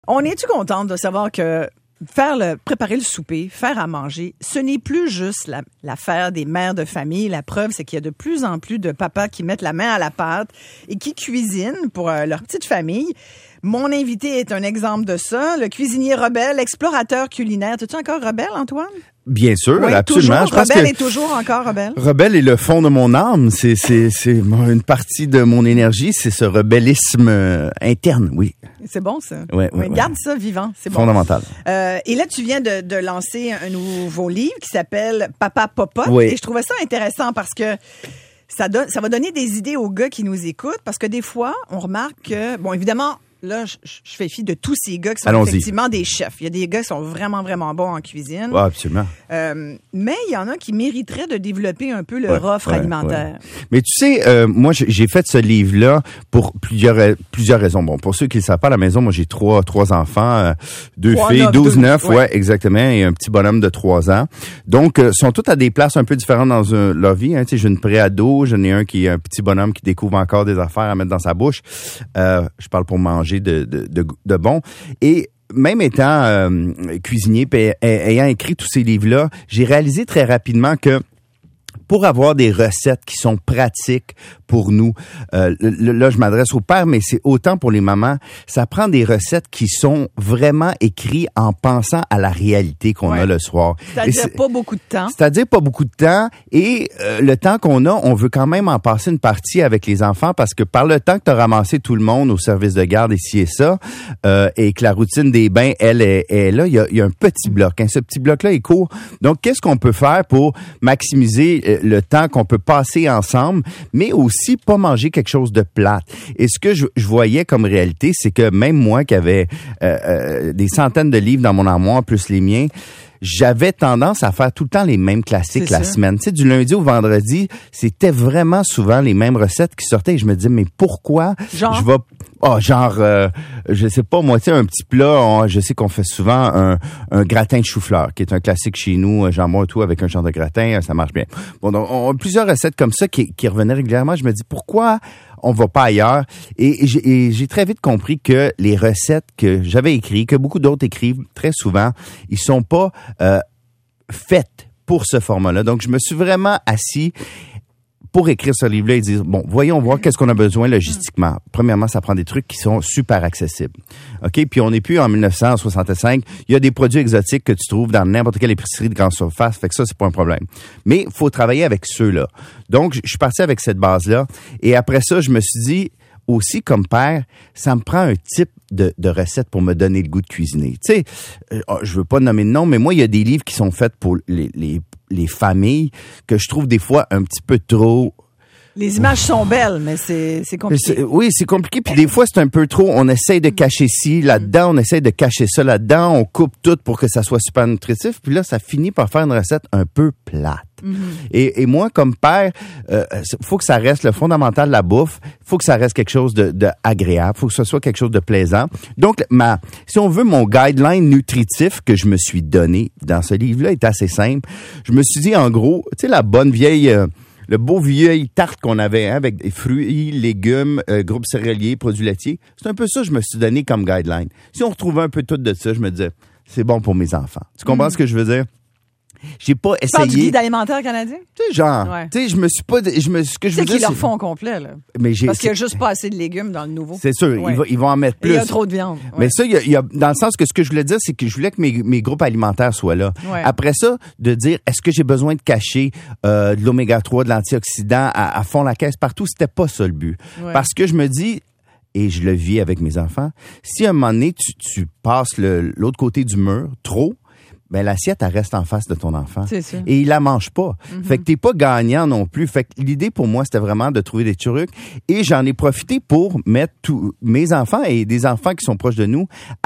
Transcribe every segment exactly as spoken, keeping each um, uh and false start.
On est-tu contente de savoir que faire le, préparer le souper, faire à manger, ce n'est plus juste la, l'affaire des mères de famille. La preuve, c'est qu'il y a de plus en plus de papas qui mettent la main à la pâte et qui cuisinent pour euh, leur petite famille. Mon invité est un exemple de ça, le cuisinier Rebelle, explorateur culinaire. Es-tu encore Rebelle, Antoine? Bien sûr, oui, absolument. Toujours. Je pense Rebelle que est toujours encore Rebelle. Rebelle est le fond de mon âme. C'est, c'est, c'est une partie de mon énergie. C'est ce rebellisme euh, interne, oui. C'est bon, ça. Ouais, ouais, ouais, ouais. Garde ça vivant. C'est bon. Fondamental. Euh, et là, tu viens de, de lancer un nouveau livre qui s'appelle Papa Popote. Oui. Et je trouvais ça intéressant parce que ça donne, ça va donner des idées aux gars qui nous écoutent parce que des fois, on remarque que, bon, évidemment, là, je, je fais fi de tous ces gars qui sont Allons-y. effectivement des chefs. Il y a des gars qui sont vraiment, vraiment bons en cuisine. Ouais, absolument. Euh, mais il y en a qui mériteraient de développer un peu le Ouais, rough ouais, alimentaire. ouais. Mais tu sais, euh, moi, j'ai, j'ai fait ce livre-là pour plusieurs plusieurs raisons. Bon, pour ceux qui ne le savent pas, à la maison, moi, j'ai trois trois enfants, euh, deux Trois, filles, neuf, douze, deux, neuf, ouais. ouais, exactement, et un petit bonhomme de trois ans. Donc, euh, sont tous à des places un peu différentes dans euh, leur vie. Hein. Tu sais, j'ai une pré-ado, j'en ai un qui est un petit bonhomme qui découvre encore des affaires à mettre dans sa bouche. Euh, je parle pour manger de, de, de, de bon. Et même étant euh, cuisinier, et ayant écrit tous ces livres-là, j'ai réalisé très rapidement que pour avoir des recettes qui sont pratiques pour nous, euh, là, je m'adresse aux pères, mais c'est autant pour les mamans, ça prend des recettes qui sont vraiment écrites en pensant à la réalité qu'on Ouais. a le soir. C'est-à-dire Et c'est, pas beaucoup de temps. c'est-à-dire pas beaucoup de temps. Et euh, le temps qu'on a, on veut quand même en passer une partie avec les enfants parce que par le temps que tu as ramassé tout le monde au service de garde ici et ça, euh, et que la routine des bains, elle, est, est là, il y a, il y a un petit bloc. Hein. Ce petit bloc-là est court. Donc, qu'est-ce qu'on peut faire pour maximiser euh, le temps qu'on peut passer ensemble, mais aussi pas manger quelque chose de plate. Et ce que je, je voyais comme réalité, c'est que même moi qui avais euh, euh, des centaines de livres dans mon armoire, plus les miens, j'avais tendance à faire tout le temps les mêmes classiques C'est la ça. semaine. Tu sais, du lundi au vendredi, c'était vraiment souvent les mêmes recettes qui sortaient et je me disais, mais pourquoi Genre? je vais... Oh, genre, euh, je sais pas, moi, tu sais, un petit plat, on- je sais qu'on fait souvent un, un gratin de chou-fleur, qui est un classique chez nous, un jambon et tout, avec un genre de gratin, ça marche bien. Bon, donc, on a plusieurs recettes comme ça qui, qui revenaient régulièrement. Je me dis, pourquoi on va pas ailleurs? Et j'ai, et j'ai très vite compris que les recettes que j'avais écrites, que beaucoup d'autres écrivent très souvent, ils sont pas euh, faites pour ce format-là. Donc, je me suis vraiment assis pour écrire ce livre-là et dire, bon, voyons voir qu'est-ce qu'on a besoin logistiquement. Premièrement, ça prend des trucs qui sont super accessibles. OK? Puis on n'est plus en dix-neuf cent soixante-cinq. Il y a des produits exotiques que tu trouves dans n'importe quelle épicerie de grande surface. Fait que ça, c'est pas un problème. Mais il faut travailler avec ceux-là. Donc, je suis parti avec cette base-là. Et après ça, je me suis dit, aussi, comme père, ça me prend un type de, de recette pour me donner le goût de cuisiner. Tu sais, euh, je veux pas nommer de nom, mais moi, il y a des livres qui sont faits pour les, les, les familles que je trouve des fois un petit peu trop... Les images sont belles, mais c'est, c'est compliqué. C'est- oui, c'est compliqué. Puis des fois, c'est un peu trop. On essaye de cacher ci, là-dedans. On essaye de cacher ça, là-dedans. On coupe tout pour que ça soit super nutritif. Puis là, ça finit par faire une recette un peu plate. Mm-hmm. Et, et moi, comme père, euh, faut que ça reste le fondamental de la bouffe. Faut que ça reste quelque chose de, de agréable. Faut que ce soit quelque chose de plaisant. Donc, ma, si on veut, mon guideline nutritif que je me suis donné dans ce livre-là est assez simple. Je me suis dit, en gros, tu sais, la bonne vieille... Euh, le beau vieille tarte qu'on avait hein, avec des fruits, légumes, euh, groupes céréaliers, produits laitiers. C'est un peu ça que je me suis donné comme guideline. Si on retrouvait un peu tout de ça, je me disais, c'est bon pour mes enfants. Tu comprends Mm. ce que je veux dire? J'ai pas Tu parles du essayé. guide alimentaire canadien? Tu sais, genre, Ouais. tu sais, je me suis pas, je me, ce que je C'est veux qu'ils dire, leur font au complet, là. mais j'ai, Parce qu'il n'y a c'est, juste pas assez de légumes dans le nouveau. c'est sûr, Ouais. ils, vont, ils vont en mettre Et plus. il y a trop de viande. Ouais. Mais ça, il y a, il y a, dans le sens que ce que je voulais dire, c'est que je voulais que mes, mes groupes alimentaires soient là. Ouais. Après ça, de dire, est-ce que j'ai besoin de cacher euh, de l'oméga trois, de l'antioxydant à, à fond la caisse partout? C'était pas ça le but. Ouais. Parce que je me dis, et je le vis avec mes enfants, si à un moment donné, tu, tu passes le, l'autre côté du mur, trop, ben l'assiette, elle reste en face de ton enfant. C'est ça. Et il la mange pas. Mm-hmm. Fait que t'es pas gagnant non plus. Fait que l'idée pour moi, c'était vraiment de trouver des trucs. Et j'en ai profité pour mettre tous mes enfants et des enfants qui sont proches de nous à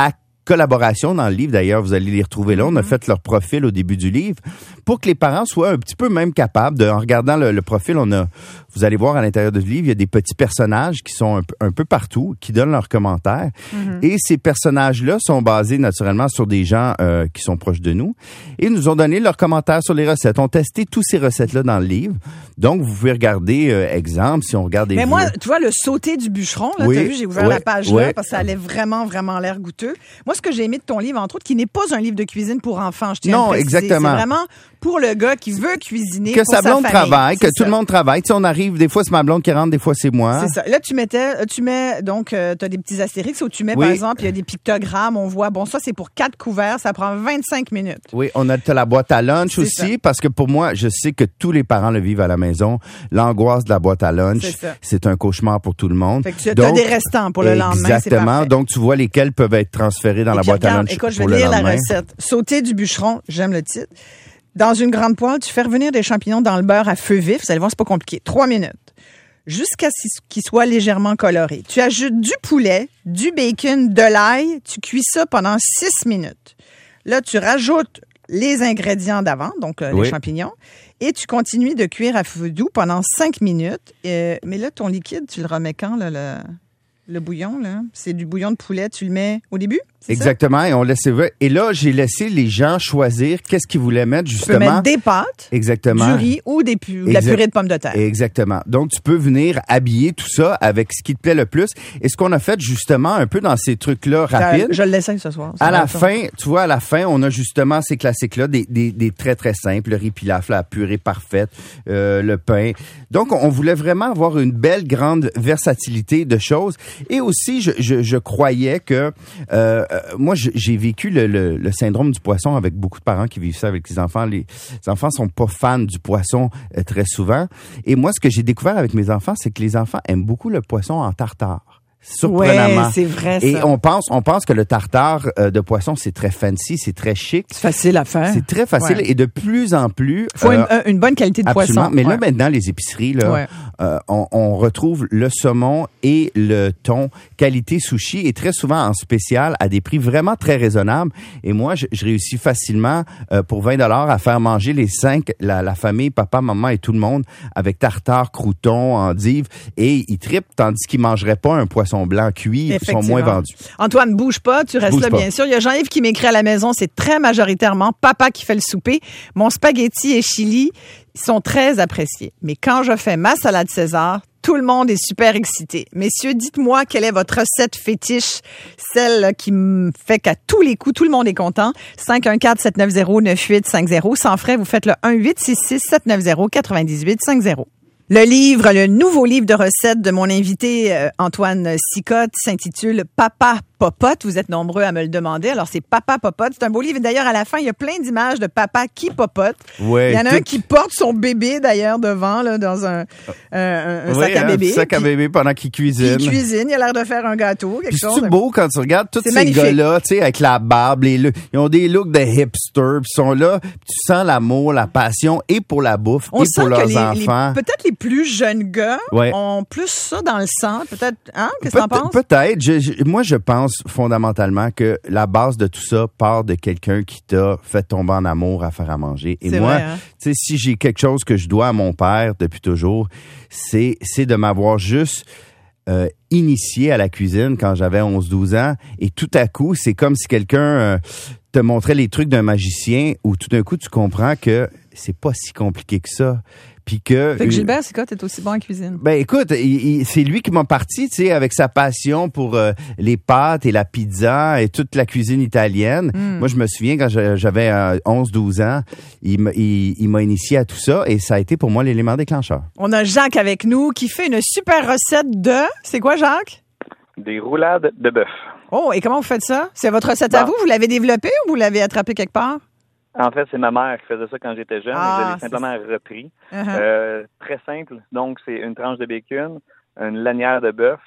collaboration dans le livre. D'ailleurs, vous allez les retrouver là. On a fait leur profil au début du livre pour que les parents soient un petit peu même capables de, en regardant le, le profil, on a, vous allez voir à l'intérieur du livre, il y a des petits personnages qui sont un, un peu partout, qui donnent leurs commentaires. Mm-hmm. Et ces personnages-là sont basés naturellement sur des gens euh, qui sont proches de nous et nous ont donné leurs commentaires sur les recettes. On testé toutes ces recettes-là dans le livre. Donc, vous pouvez regarder, euh, exemple, si on regarde des Mais vieux. moi, tu vois, le sauté du bûcheron, là, oui, t'as vu, j'ai ouvert oui, la page oui. là parce que ça allait vraiment, vraiment l'air goûteux. Moi, ce que j'ai aimé de ton livre, entre autres, qui n'est pas un livre de cuisine pour enfants, je tiens non, à le préciser. exactement. C'est vraiment pour le gars qui veut cuisiner que pour sa blonde famille. travaille, que c'est tout ça. le monde travaille. Tu sais, on arrive, des fois c'est ma blonde qui rentre, des fois c'est moi. C'est ça. Là, tu mettais, tu mets, donc, euh, tu as des petits astérix où tu mets, oui. par exemple, il y a des pictogrammes, on voit, bon, ça, c'est pour quatre couverts, ça prend vingt-cinq minutes. Oui, on a la boîte à lunch c'est aussi, ça. parce que pour moi, je sais que tous les parents le vivent à la maison. L'angoisse de la boîte à lunch, c'est, c'est un cauchemar pour tout le monde. Fait que tu as des restants pour le lendemain, c'est exactement. parfait. Donc, tu vois lesquels peuvent être transférés dans Et la puis, boîte regarde, à lunch écoute, je pour vais le lire lendemain. la recette. Sauté du bûcheron, j'aime le titre. Dans une grande poêle, tu fais revenir des champignons dans le beurre à feu vif. Vous allez voir, c'est pas compliqué. Trois minutes. Jusqu'à ce qu'ils soient légèrement colorés. Tu ajoutes du poulet, du bacon, de l'ail. Tu cuis ça pendant six minutes. Là, tu rajoutes les ingrédients d'avant, donc euh, oui. les champignons, et tu continues de cuire à feu doux pendant cinq minutes. Euh, mais là, ton liquide, tu le remets quand, là, le, le bouillon, là? C'est du bouillon de poulet, tu le mets au début? C'est exactement, ça? et on laissait. Et là, j'ai laissé les gens choisir qu'est-ce qu'ils voulaient mettre, justement. Tu peux mettre des pâtes, exactement. du riz ou des pu- de la purée de pommes de terre. Exactement. Donc, tu peux venir habiller tout ça avec ce qui te plaît le plus. Et ce qu'on a fait, justement, un peu dans ces trucs-là rapides. Je, je l'essaye ce soir. À la fin, tu vois, à la fin, on a justement ces classiques-là, des, des, des très, très simples. Le riz pilaf, la purée parfaite, euh, le pain. Donc, on voulait vraiment avoir une belle, grande versatilité de choses. Et aussi, je, je, je croyais que... Euh, moi, j'ai vécu le, le, le syndrome du poisson avec beaucoup de parents qui vivent ça avec les enfants. Les, les enfants sont pas fans du poisson euh, très souvent. Et moi, ce que j'ai découvert avec mes enfants, c'est que les enfants aiment beaucoup le poisson en tartare. Surprenamment. Ouais, c'est vrai, ça. Et on pense, on pense que le tartare euh, de poisson, c'est très fancy, c'est très chic. C'est facile à faire. C'est très facile ouais. et de plus en plus. Faut euh, une, une bonne qualité de absolument. poisson. Mais là, ouais. maintenant, les épiceries, là, ouais. euh, on, on retrouve le saumon et le thon qualité sushi et très souvent en spécial à des prix vraiment très raisonnables. Et moi, je, je réussis facilement euh, pour vingt dollars à faire manger les cinq, la, la famille, papa, maman et tout le monde avec tartare, crouton, endive et ils trippent tandis qu'ils mangeraient pas un poisson blanc cuit. Sont moins vendus. Antoine, bouge pas, tu restes bouge là, pas. bien sûr. Il y a Jean-Yves qui m'écrit à la maison, c'est très majoritairement papa qui fait le souper. Mon spaghetti et chili sont très appréciés. Mais quand je fais ma salade César, tout le monde est super excité. Messieurs, dites-moi quelle est votre recette fétiche, celle qui me fait qu'à tous les coups, tout le monde est content. cinq un quatre, sept neuf zéro, neuf huit cinq zéro. Sans frais, vous faites le un huit six six, sept neuf zéro, neuf huit cinq zéro. Le livre, le nouveau livre de recettes de mon invité euh, Antoine Sicotte s'intitule Papa Popote. Vous êtes nombreux à me le demander. Alors, c'est Papa Popote. C'est un beau livre. D'ailleurs, à la fin, il y a plein d'images de papa qui popote. Ouais, il y en a tout... un qui porte son bébé, d'ailleurs, devant, là, dans un, euh, un, un oui, sac à bébé. Un sac à bébé pendant qu'il cuisine. Il cuisine. Il a l'air de faire un gâteau, quelque Puis chose. c'est beau quand tu regardes tous c'est ces magnifique. gars-là, tu sais, avec la barbe, les looks, ils ont des looks de hipsters, puis ils sont là, puis tu sens l'amour, la passion, et pour la bouffe, On et sent pour que leurs les, enfants. les, peut-être les plus jeunes gars ouais. ont plus ça dans le sang. Peut-être, hein? Qu'est-ce que t'en penses? Peut-être. Je, je, moi, je pense fondamentalement que la base de tout ça part de quelqu'un qui t'a fait tomber en amour à faire à manger. Et c'est moi, vrai, hein? tu sais, si j'ai quelque chose que je dois à mon père depuis toujours, c'est, c'est de m'avoir juste euh, initié à la cuisine quand j'avais onze douze ans. Et tout à coup, c'est comme si quelqu'un euh, te montrait les trucs d'un magicien où tout d'un coup, tu comprends que c'est pas si compliqué que ça. Puis que, fait que Gilbert Sicotte est aussi bon en cuisine. Ben écoute, il, il, c'est lui qui m'a parti, tu sais, avec sa passion pour euh, les pâtes et la pizza et toute la cuisine italienne. Mm. Moi, je me souviens quand j'avais euh, onze douze ans, il m'a, il, il m'a initié à tout ça et ça a été pour moi l'élément déclencheur. On a Jacques avec nous qui fait une super recette de... C'est quoi, Jacques? Des roulades de bœuf. Oh, et comment vous faites ça? C'est votre recette bon. à vous? Vous l'avez développée ou vous l'avez attrapée quelque part? En fait, c'est ma mère qui faisait ça quand j'étais jeune ah, et je l'ai simplement ça. repris. Uh-huh. Euh, très simple. Donc, c'est une tranche de bacon, une lanière de bœuf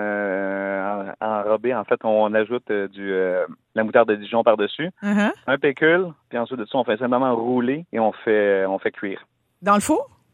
euh, enrobée. En fait, on ajoute euh, du euh, la moutarde de Dijon par-dessus, uh-huh. un pécule, puis ensuite de ça, on fait simplement rouler et on fait on fait cuire. Dans le four?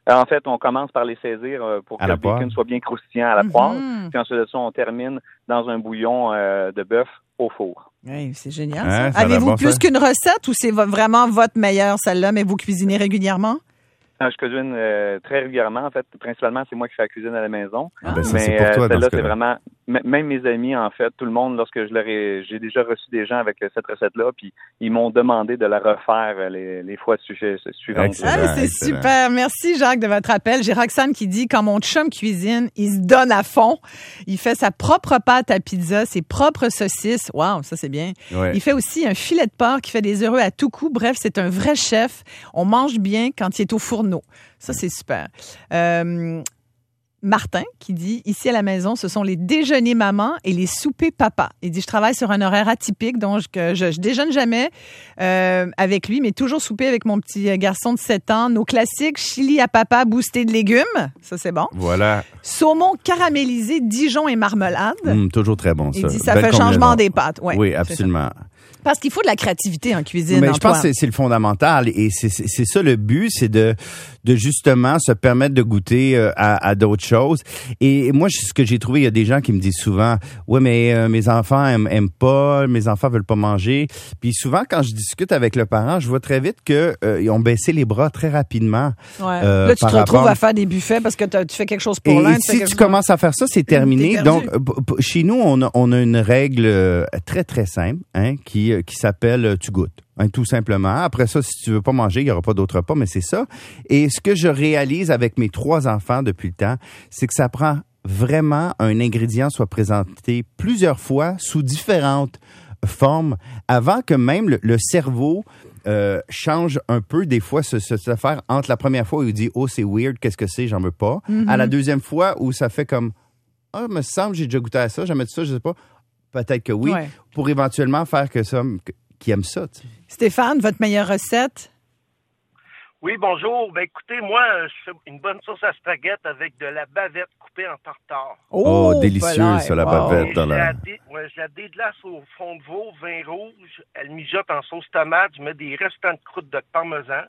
En fait, on commence par les saisir euh, pour à que le poire. bacon soit bien croustillant à la poire. Mm-hmm. Puis ensuite de ça, on termine dans un bouillon euh, de bœuf au four. Oui, c'est génial. Hein, ça. ça Avez-vous bon, plus ça? qu'une recette ou c'est vraiment votre meilleure, celle-là, mais vous cuisinez régulièrement? Je cuisine euh, très régulièrement. En fait, principalement, c'est moi qui fais la cuisine à la maison. Ah, ben ça, mais c'est pour toi, euh, dans celle-là, ce c'est cas-là. vraiment... m- Même mes amis, en fait, tout le monde, lorsque je leur ai... J'ai déjà reçu des gens avec euh, cette recette-là, puis ils m'ont demandé de la refaire euh, les, les fois su- suivantes. Excellent. Ah, c'est excellent. super. Merci, Jacques, de votre appel. J'ai Roxane qui dit, quand mon chum cuisine, il se donne à fond. Il fait sa propre pâte à pizza, ses propres saucisses. Wow, ça, c'est bien. Ouais. Il fait aussi un filet de porc qui fait des heureux à tout coup. Bref, c'est un vrai chef. On mange bien quand il est au fourneau. Ça, c'est super. Euh, Martin qui dit, ici à la maison, ce sont les déjeuners maman et les soupers papa. Il dit, je travaille sur un horaire atypique, donc je, je, je déjeune jamais euh, avec lui, mais toujours souper avec mon petit garçon de sept ans. Nos classiques, chili à papa boosté de légumes, ça c'est bon. Voilà. Saumon caramélisé, Dijon et marmelade. Hum, toujours très bon, ça. Il dit, ça Belle fait changement combinaison. des pâtes. Ouais, oui, c'est absolument. Parce qu'il faut de la créativité en cuisine, Mais je Antoine. pense que c'est, c'est le fondamental et c'est, c'est, c'est ça le but, c'est de, de justement se permettre de goûter euh, à, à d'autres choses. Et moi, ce que j'ai trouvé, il y a des gens qui me disent souvent, ouais, mais euh, mes enfants aiment, aiment pas, mes enfants veulent pas manger. Puis souvent, quand je discute avec le parent, je vois très vite que euh, ils ont baissé les bras très rapidement. Ouais. euh, Là, tu par te retrouves rapport- à faire des buffets parce que t'as- tu fais quelque chose Et, pour l'un. et tu fais si quelque tu chose- commences à faire ça, c'est terminé. T'es Donc, perdu. euh, p- p- chez nous, on a, on a une règle euh, très, très simple hein, qui, euh, qui s'appelle euh, tu goûtes. Hein, tout simplement. Après ça, si tu veux pas manger, il y aura pas d'autre repas, mais c'est ça. Et ce que je réalise avec mes trois enfants depuis le temps, c'est que ça prend vraiment un ingrédient soit présenté plusieurs fois sous différentes formes avant que même le, le cerveau euh, change un peu des fois se, se, se faire entre la première fois où il dit « Oh, c'est weird, qu'est-ce que c'est, j'en veux pas Mm-hmm. à la deuxième fois où ça fait comme « Ah, me semble, j'ai déjà goûté à ça, jamais de ça, je sais pas. » Peut-être que oui, Ouais. pour éventuellement faire que ça, que- qui aime ça. Tu sais. Stéphane, votre meilleure recette? Oui, bonjour. Ben écoutez, moi, euh, je fais une bonne sauce à spaghetti avec de la bavette coupée en tartare. Oh, délicieux, voilà, ça, la wow. bavette. Et dans je, la- la dé- ouais, je la déglace au fond de veau, vin rouge. Elle mijote en sauce tomate. Je mets des restants de croûte de parmesan.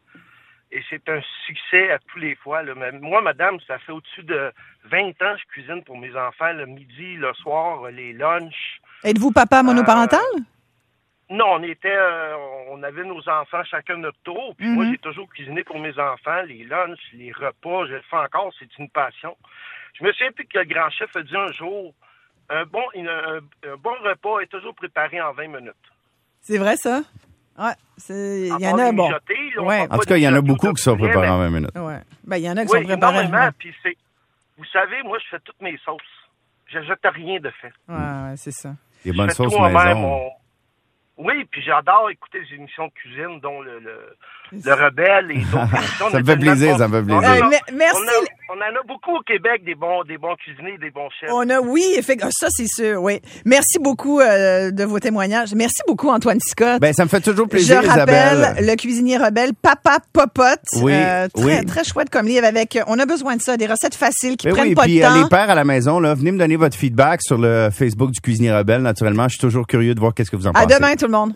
Et c'est un succès à tous les fois. Là. Mais moi, madame, ça fait au-dessus de vingt ans que je cuisine pour mes enfants, le midi, le soir, les lunchs. Êtes-vous papa monoparental? Non, on était, euh, on avait nos enfants chacun notre tour. Puis moi, Mhm. j'ai toujours cuisiné pour mes enfants, les lunchs, les repas. Je le fais encore, c'est une passion. Je me souviens plus que le grand chef a dit un jour, un bon, une- un, un bon repas est toujours préparé en vingt minutes. C'est vrai, ça? Ouais. c'est- Il y À en part a, les bon. mijotés, là, on Ouais. parle En pas tout cas, il y en a des beaucoup gâteaux qui sont de poulet, préparés en mais- vingt minutes. Ouais. Ben, il y en a qui Oui, sont préparés. énormément. Puis c'est, vous savez, moi, je fais toutes mes sauces. Je jette rien de fait. Ouais, ouais, c'est ça. Des Je bonnes fais sauces tout moi-même, maison. mon- Oui, puis j'adore écouter des émissions de cuisine, dont le, le, le Rebelle et d'autres émissions. Ça me On fait a plaisir, tellement ça me fait pas- plaisir. On, a- Ouais, mais- merci. On, a- on en a beaucoup au Québec, des bons, des bons cuisiniers, des bons chefs. On a, oui, effectivement, ça, c'est sûr, oui. Merci beaucoup euh, de vos témoignages. Merci beaucoup, Antoine Scott. Ben, ça me fait toujours plaisir, Je rappelle Isabelle. le cuisinier rebelle Papa Popote. Oui, Euh, très, oui. très chouette comme livre avec, on a besoin de ça, des recettes faciles qui Ben prennent oui, pas puis de euh, temps. les pères à la maison, là, venez me donner votre feedback sur le Facebook du Cuisinier Rebelle, naturellement. Je suis toujours curieux de voir qu'est-ce que vous en À pensez. demain, tout le monde.